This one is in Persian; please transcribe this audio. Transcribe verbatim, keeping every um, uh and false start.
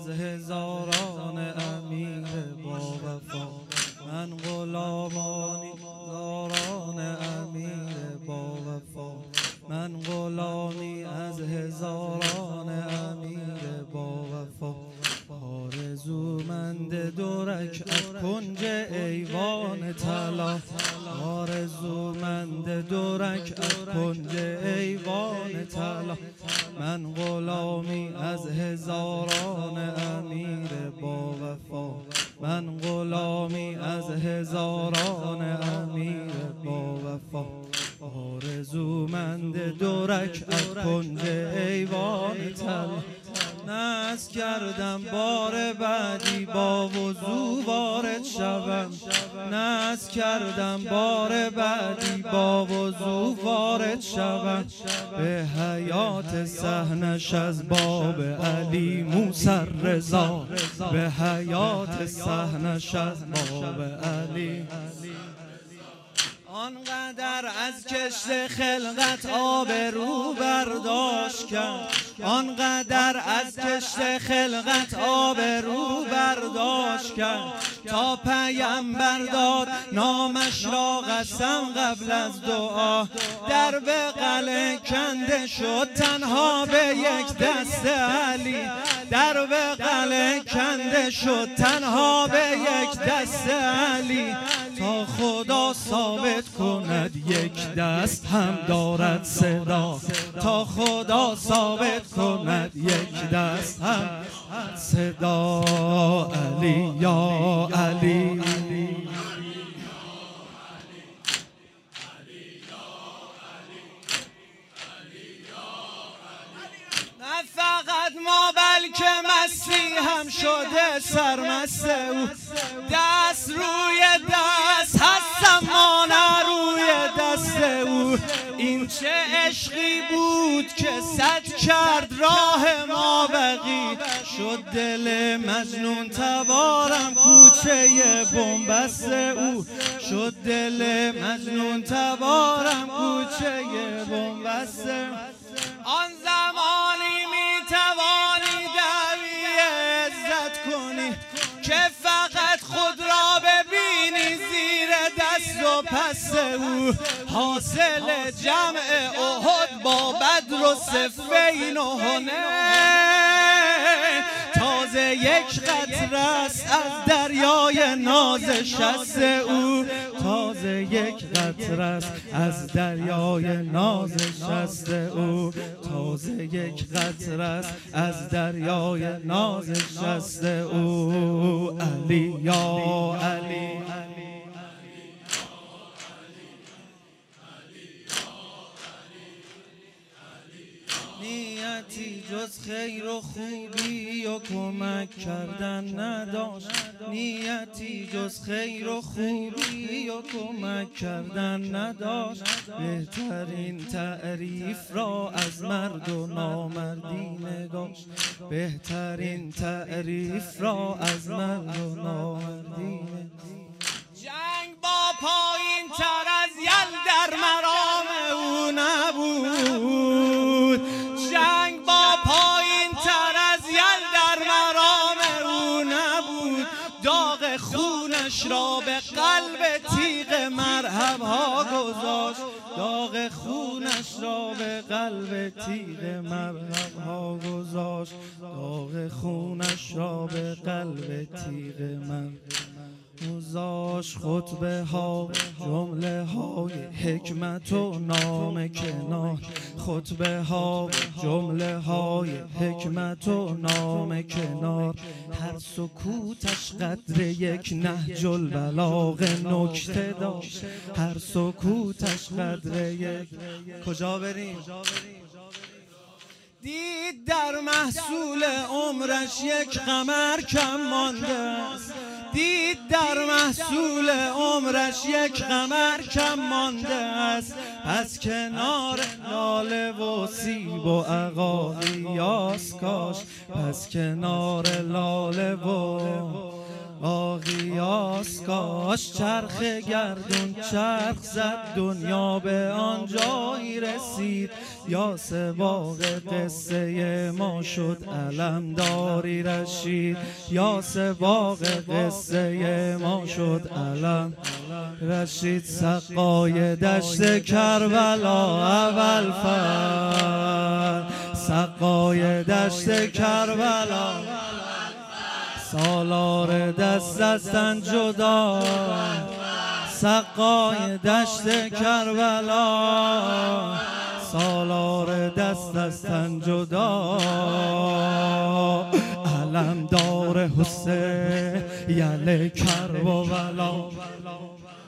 از هزاران امیر با وفا. من غلامی هزاران امیر با وفا. من غلامی از هزاران امیر با وفا. آرزومند دو رکعت کنج ایوان طلا. آرزومند دو رکعت کنج ایوان طلا. من غلامی از هزاران امیر با وفا. من غلامی از هزاران امیر با وفا. آرزومند دو رکعت کنج ایوان طلا. نذر کردم بار بعدی با وضو وارد شوم. نذر کردم بار بعدی با وضو وارد شوم. به حیات صحنش از باب علی موسی رضا. به حیات صحنش از باب علی. آنقدر از کشت خلقت آب رو برداشت کرد. آنقدر از کشت خلقت آب رو برداشت کرد تا پیامبر داد نامش را قسم قبل از دعا. در بغل کنده شد تنها به یک دست علی. در بغل کنده شد تنها به یک دست علی. تا خدا ثابت کند یک دست هم دارد صدا. تا خدا ثابت کند یک دست هم صدا. علی یا علی. نه فقط ما بلکه مسیح هم شده سرمست او. دست روی دست هستم ما نه روی دست او. این چه عشقی بود که صد کرد راه ما بقی. شد دل مجنون تبارم کوچه بنبست او. شد دل مجنون تبارم کوچه بنبست. آن زمانی می توانی دعوی عزت کنی که فقط خود را ببینی زیر دست و پس او. حاصل جمع احد با بدر و صفین و حنین تازه یک قطره است از دریای ناز شست او. تازه یک قطره است از دریای ناز شست او. تازه یک قطره است از دریای ناز شست او. علی یا علی. نیتی جز خیر و خوبی و کمک کردن نداشت. نیتی جز خیر و خوبی و کمک کردن نداشت. بهترین تعریف را از مرد و نامردی نگاشت. بهترین تعریف را از مرد و نامردی نگاشت. جنگ با پایین تر از یل در مرام او نبود. جنگ با پایین تر از یل در مرام او نبود. داغ خونش را به قلب تیغ مرحب ها گذاشت. داغ خونش را به قلب تیغ مرحب ها گذاشت. داغ خونش را به قلب تیغ مرحب گذاشت. خطبه ها جمله های حکمت و نام کنار. خطبه ها جمله های حکمت و نام کنار. هر سکوتش قدر یک نهج البلاغ نکته داشت. هر سکوتش قدر یک. کجا بریم؟ دید در محصول عمرش یک قمر کم مانده است. دید در محصول عمرش یک قمر کم مانده است. پس کنار لاله و سیب و عقاقی یاس کاش. پس کنار لاله و آغیاس کاش چرخ گردون چرخ زد دنیا به آنجایی رسید یاس باغ قصه ما شد علمداری رشید یاس باغ قصه ما شد علم رشید سقای دشت کربلا اول فر سقای دشت کربلا سالار دست دستن جدا سقای دشت کربلا سالار دست دستن جدا علمدار حسین یل کرب و ولا